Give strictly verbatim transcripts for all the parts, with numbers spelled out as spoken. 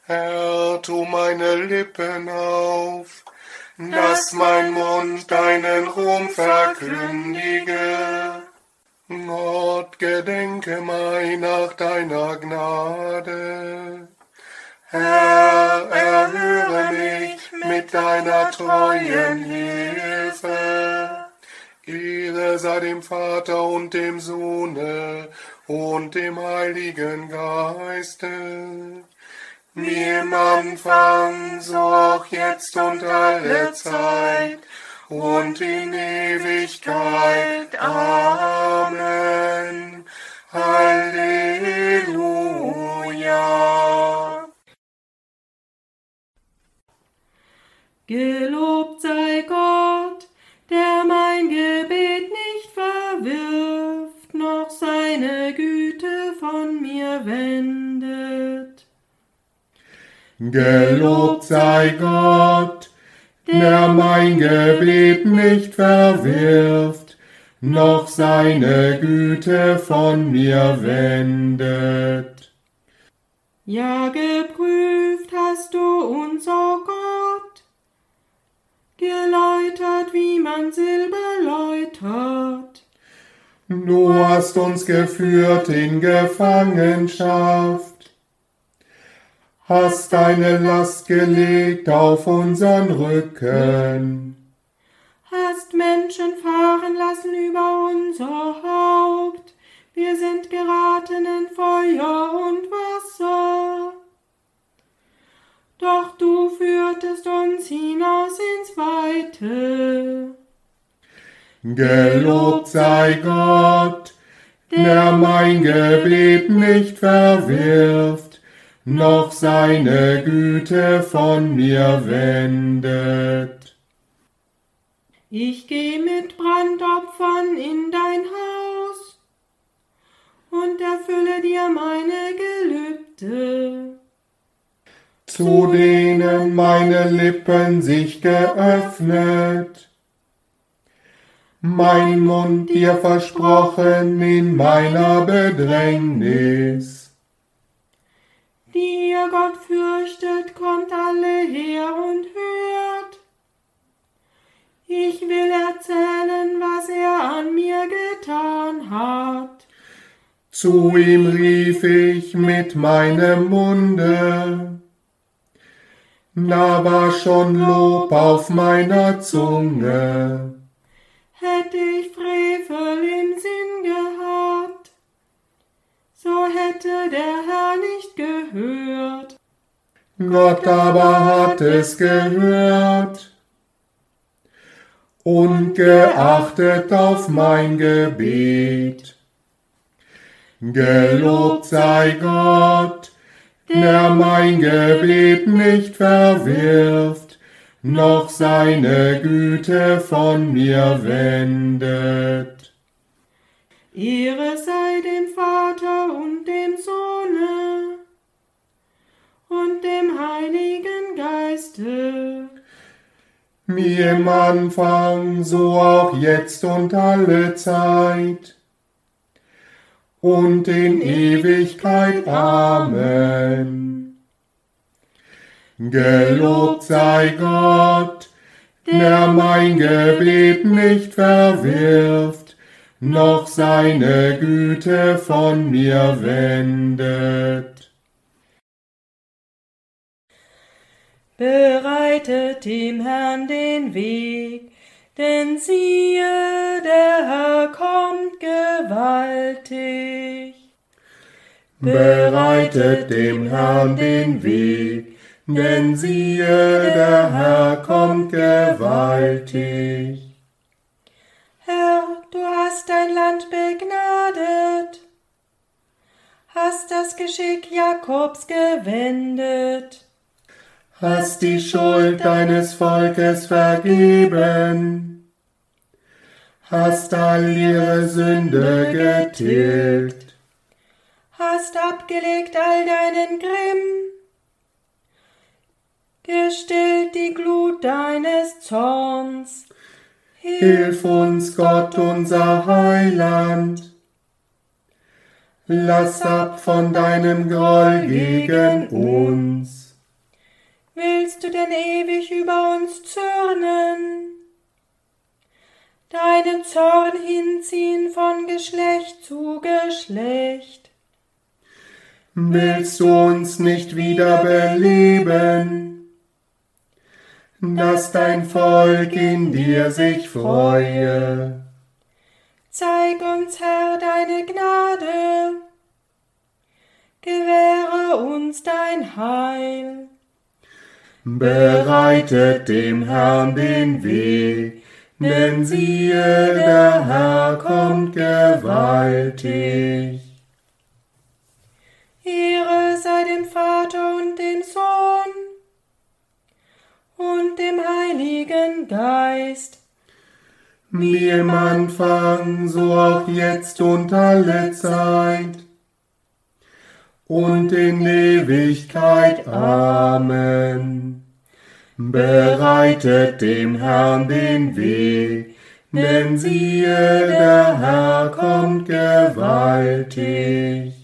Herr, tu meine Lippen auf, dass mein Mund deinen Ruhm verkündige. Gott, gedenke meiner deiner Gnade. Herr, erhöre mich mit deiner treuen Hilfe. Ehre sei dem Vater und dem Sohne und dem Heiligen Geiste, wie im Anfang, so auch jetzt und alle Zeit und in Ewigkeit. Amen. Halleluja. Gelobt sei Gott, der mein Gebet nicht verwirft, noch seine Güte von mir wendet. Gelobt sei Gott, der mein Gebet nicht verwirft, noch seine Güte von mir wendet. Ja, geprüft hast du uns, o Gott, geläutert, wie man Silber läutert. Du hast uns geführt in Gefangenschaft, hast deine Last gelegt auf unseren Rücken, Hast Menschen fahren lassen über unser Haupt, wir sind geraten in Feuer und Wasser. Doch du führtest uns hinaus ins Weite. Gelobt sei Gott, der mein Gebet nicht verwirft, noch seine Güte von mir wendet. Ich geh mit Brandopfern in dein Haus und erfülle dir meine Gelübde. Zu denen meine Lippen sich geöffnet, mein Mund dir versprochen in meiner Bedrängnis. Die ihr Gott fürchtet, kommt alle her und hört. Ich will erzählen, was er an mir getan hat. Zu ihm rief ich mit meinem Munde, da war schon Lob auf meiner Zunge. Hätte ich Frevel im Sinn gehabt, so hätte der Herr nicht gehört. Gott aber hat es gehört und geachtet auf mein Gebet. Gelobt sei Gott, der mein Gebet nicht verwirft, noch seine Güte von mir wendet. Ehre sei dem Vater und dem Sohne und dem Heiligen Geiste, Wie im Anfang, so auch jetzt und alle Zeit und in Ewigkeit. Amen. Gelobt sei Gott, der mein Gebet nicht verwirft, noch seine Güte von mir wendet. Bereitet dem Herrn den Weg, denn siehe, der Herr kommt gewaltig. Bereitet dem Herrn den Weg, denn siehe, der Herr kommt gewaltig. Herr, du hast dein Land begnadet, hast das Geschick Jakobs gewendet, Hast die Schuld deines Volkes vergeben, hast all ihre Sünde getilgt, hast abgelegt all deinen Grimm, gestillt die Glut deines Zorns. Hilf uns, Gott, unser Heiland. Lass ab von deinem Groll gegen uns. willst du denn ewig über uns zürnen? Deinen Zorn hinziehen von Geschlecht zu Geschlecht? Willst du uns nicht wieder beleben, dass dein Volk in dir sich freue? Zeig uns, Herr, deine Gnade, gewähre uns dein Heil. Bereitet dem Herrn den Weg, denn siehe, der Herr kommt gewaltig. Ehre sei dem Vater und dem Sohn und dem Heiligen Geist, wie im Anfang, so auch jetzt und alle Zeit und in Ewigkeit. Amen. Bereitet dem Herrn den Weg, denn siehe, der Herr kommt gewaltig.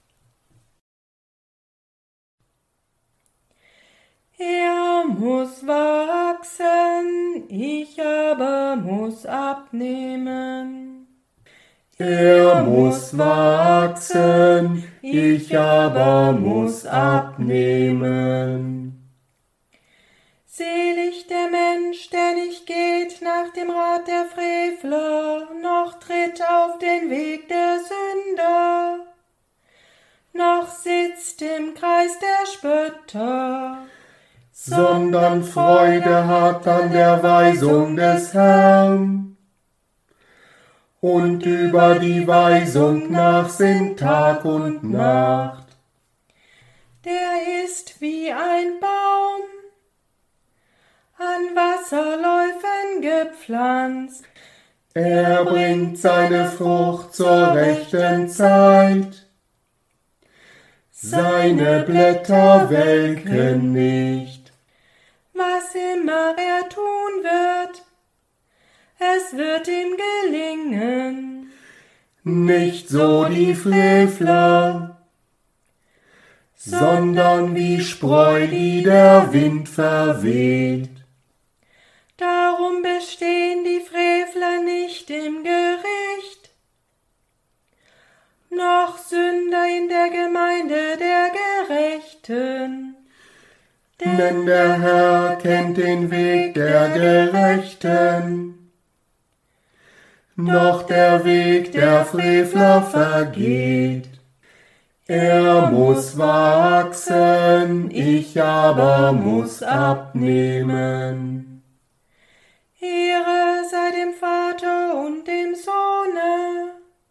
Er muss wachsen, ich aber muss abnehmen. Er muss wachsen, ich aber muss abnehmen. Selig der Mensch, der nicht geht nach dem Rat der Frevler, noch tritt auf den Weg der Sünder, noch sitzt im Kreis der Spötter, sondern Freude hat an der Weisung des Herrn. Und über die Weisung nach sind Tag und Nacht. Der ist wie ein Baum, an Wasserläufen gepflanzt. Er bringt seine Frucht zur rechten Zeit. Seine Blätter welken nicht. Was immer er tun wird, es wird ihm gelingen. Nicht so die Frevler, sondern wie Spreu, die der Wind verweht. Darum bestehen die Frevler nicht im Gericht, noch Sünder in der Gemeinde der Gerechten. Denn der Herr kennt den Weg der Gerechten, doch der Weg der Frevler vergeht. Er muss wachsen, ich aber muss abnehmen. Ehre sei dem Vater und dem Sohne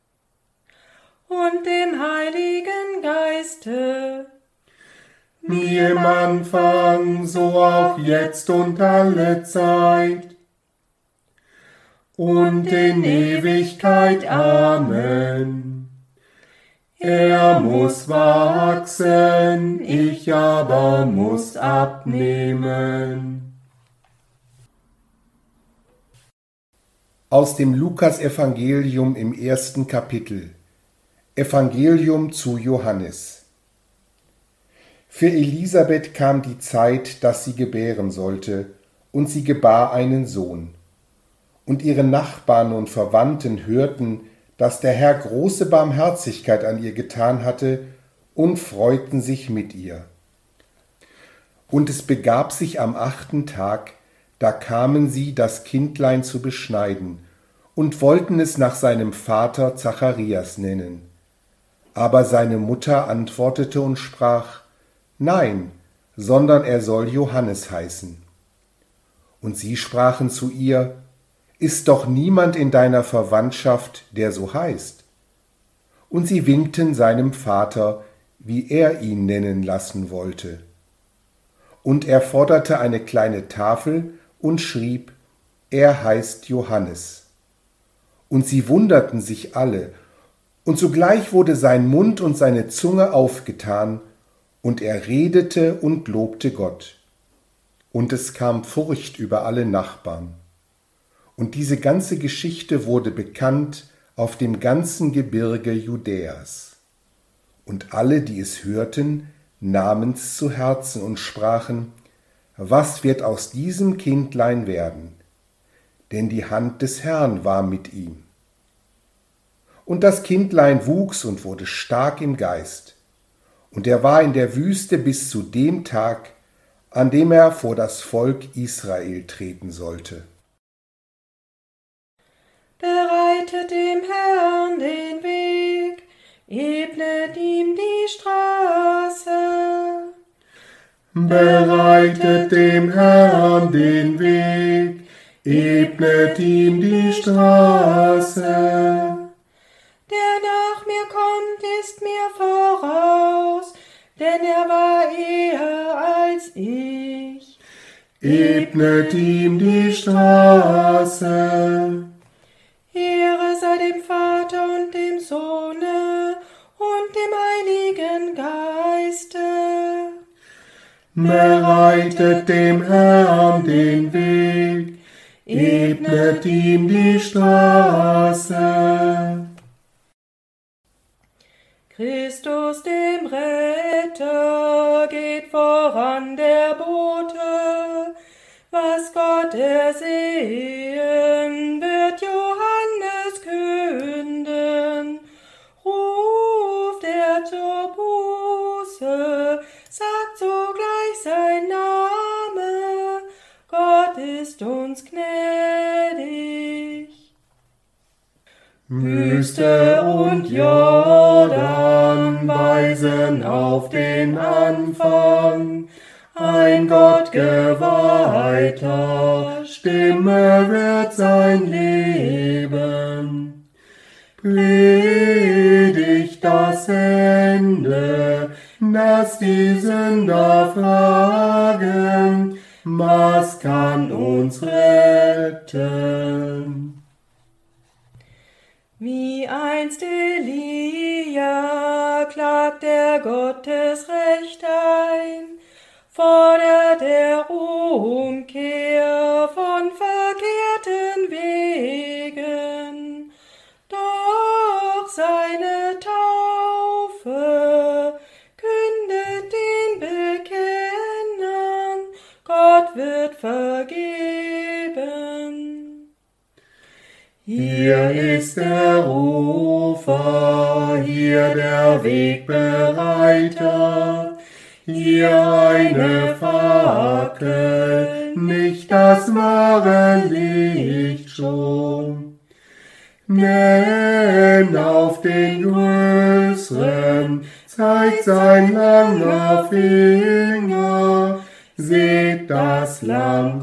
und dem Heiligen Geiste, wie im Anfang, so auch jetzt und alle Zeit und in Ewigkeit. Amen. Er muss wachsen, ich aber muss abnehmen. Aus dem Lukas-Evangelium im ersten Kapitel. Evangelium zu Johannes. Für Elisabeth kam die Zeit, dass sie gebären sollte, und sie gebar einen Sohn. Und ihre Nachbarn und Verwandten hörten, dass der Herr große Barmherzigkeit an ihr getan hatte, und freuten sich mit ihr. Und es begab sich am achten Tag, da kamen sie, das Kindlein zu beschneiden, und wollten es nach seinem Vater Zacharias nennen. Aber seine Mutter antwortete und sprach: Nein, sondern er soll Johannes heißen. Und sie sprachen zu ihr: Ist doch niemand in deiner Verwandtschaft, der so heißt? Und sie winkten seinem Vater, wie er ihn nennen lassen wollte. Und er forderte eine kleine Tafel und schrieb: Er heißt Johannes. Und sie wunderten sich alle, und sogleich wurde sein Mund und seine Zunge aufgetan, und er redete und lobte Gott. Und es kam Furcht über alle Nachbarn. Und diese ganze Geschichte wurde bekannt auf dem ganzen Gebirge Judäas. Und alle, die es hörten, nahmen's zu Herzen und sprachen: was wird aus diesem Kindlein werden? Denn die Hand des Herrn war mit ihm. Und das Kindlein wuchs und wurde stark im Geist, und er war in der Wüste bis zu dem Tag, an dem er vor das Volk Israel treten sollte. Bereitet dem Herrn den Weg, ebnet ihm die Straße. Bereitet dem Herrn den Weg, ebnet ihm die Straße. Der nach mir kommt, ist mir voraus, denn er war eher als ich. Ebnet ihm die Straße. Ehre sei dem Vater und dem Sohne und dem Heiligen Geiste. Bereitet dem Herrn den Weg, ebnet ihm die Straße. Christus dem Retter geht voran der Bote, was Gott ersehen, wird Johannes künden. Ruft er zur Buße, sagt sogleich sein Name, Gott ist uns gnädig. Wüste und Jordan weisen auf den Anfang, ein Gottgeweihter Stimme wird sein Leben. Predigt das Ende, dass die Sünder fragen, was kann uns retten? Wie einst Elia klagt der Gottesrecht ein, fordert er Umkehr von verkehrten Wegen. Doch seine Taufe kündet den Bekennern, Gott wird vergeben. Hier ist der Rufer, hier der Wegbereiter, hier eine Fackel, nicht das wahre Licht schon. Denn auf den Größeren zeigt sein langer Finger, seht das Lamm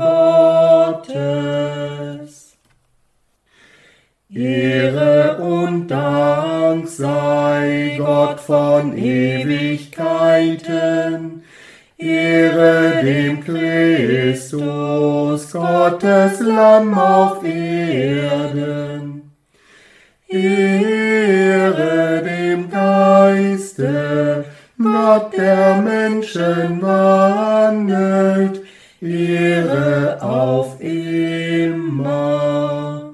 Gottes. Ehre und Dank sei Gott von Ewigkeiten, Ehre dem Christus, Gottes Lamm auf Erden. Ehre dem Geiste, Gott der Menschen wandelt, Ehre auf immer.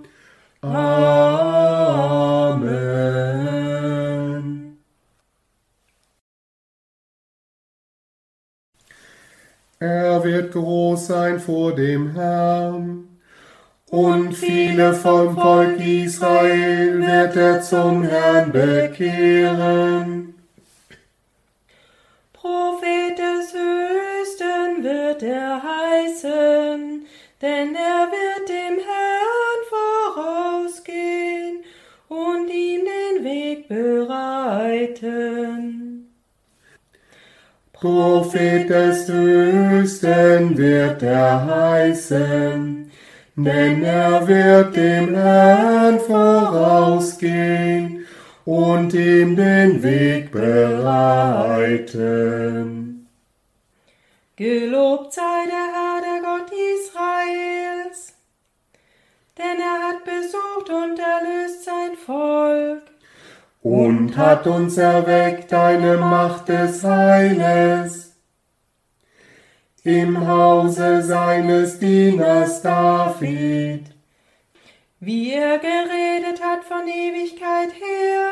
Amen. Er wird groß sein vor dem Herrn, und viele vom Volk Israel wird er zum Herrn bekehren. Prophet des Höchsten wird er heißen, denn er wird dem Herrn vorausgehen und ihm den Weg bereiten. Prophet des Höchsten wird er heißen, denn er wird dem Herrn vorausgehen und ihm den Weg bereiten. Gelobt sei der Herr, der Gott Israels, denn er hat besucht und erlöst sein Volk und hat uns erweckt eine Macht des Heiles im Hause seines Dieners David, wie er geredet hat von Ewigkeit her,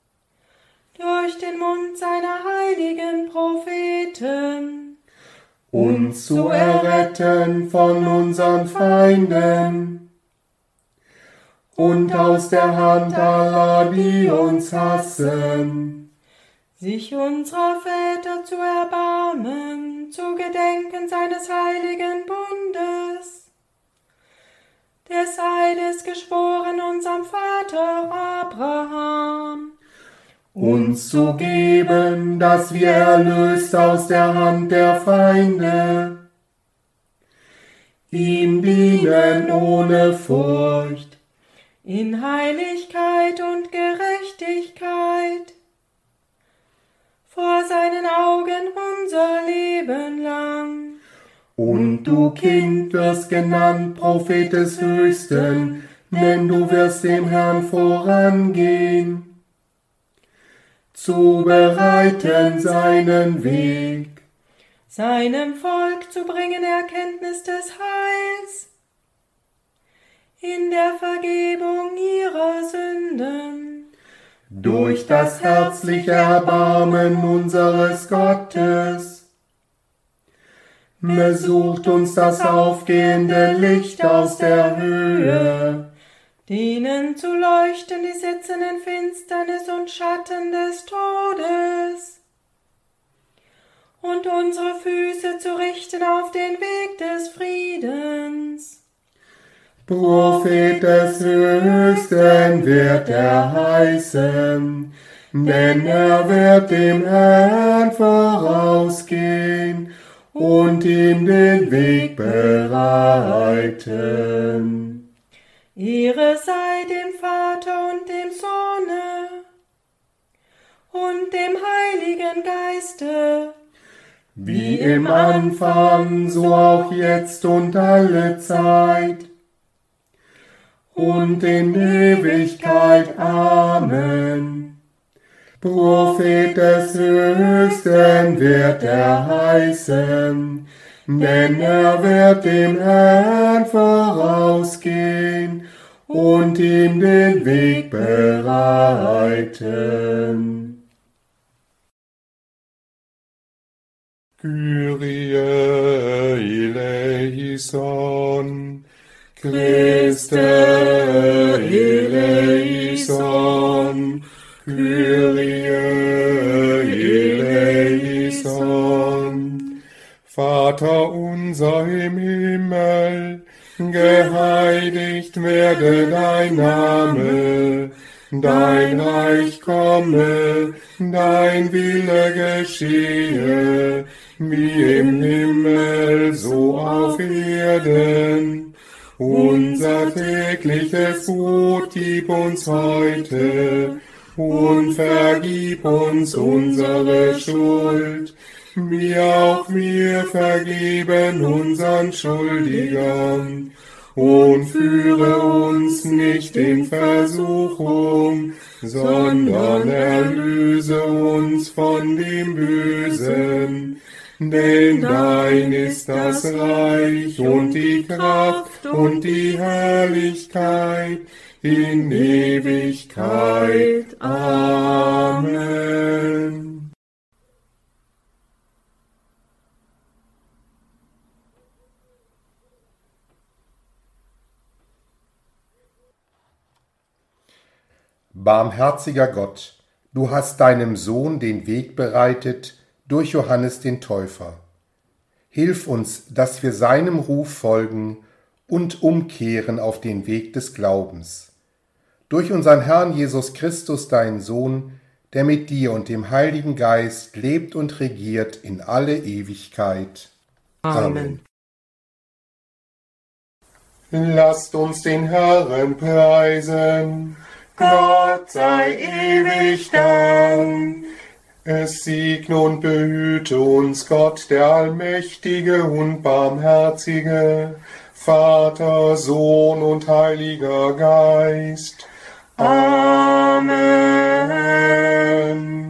durch den Mund seiner heiligen Propheten. uns zu erretten von unseren Feinden und aus der Hand aller, die uns hassen, sich unserer Väter zu erbarmen, zu gedenken seines heiligen Bundes, des Eides geschworen unserem Vater Abraham, uns zu geben, dass wir erlöst aus der Hand der Feinde ihm dienen ohne Furcht, in Heiligkeit und Gerechtigkeit, vor seinen Augen unser Leben lang. Und du, Kind, wirst genannt Prophet des Höchsten, denn du wirst dem Herrn vorangehen, zu bereiten seinen Weg, seinem Volk zu bringen Erkenntnis des Heils, in der Vergebung ihrer Sünden, durch das herzliche Erbarmen unseres Gottes. Besucht uns das aufgehende Licht aus der Höhe, denen zu leuchten, die sitzen in Finsternis und Schatten des Todes, und unsere Füße zu richten auf den Weg des Friedens. Prophet des Höchsten wird er heißen, denn er wird dem Herrn vorausgehen und ihm den Weg bereiten. Ehre sei dem Vater und dem Sohne und dem Heiligen Geiste, wie im Anfang, so auch jetzt und alle Zeit und in Ewigkeit. Amen. Prophet des Höchsten wird er heißen, denn er wird dem Herrn vorausgehen und ihm den Weg bereiten. Kyrie eleison, Christe eleison, Kyrie eleison. Vater unser im Himmel, geheiligt werde dein Name, dein Reich komme, dein Wille geschehe, wie im Himmel, so auf Erden. Unser tägliches Brot gib uns heute und vergib uns unsere Schuld, wie auch wir vergeben unseren Schuldigern. Und führe uns nicht in Versuchung, sondern erlöse uns von dem Bösen. Denn dein ist das Reich und die Kraft und die Herrlichkeit in Ewigkeit. Amen. Barmherziger Gott, du hast deinem Sohn den Weg bereitet durch Johannes den Täufer. Hilf uns, dass wir seinem Ruf folgen und umkehren auf den Weg des Glaubens. Durch unseren Herrn Jesus Christus, deinen Sohn, der mit dir und dem Heiligen Geist lebt und regiert in alle Ewigkeit. Amen. Lasst uns den Herrn preisen. Gott sei ewig Dank. Es segne und behüte uns Gott, der Allmächtige und Barmherzige, Vater, Sohn und Heiliger Geist. Amen.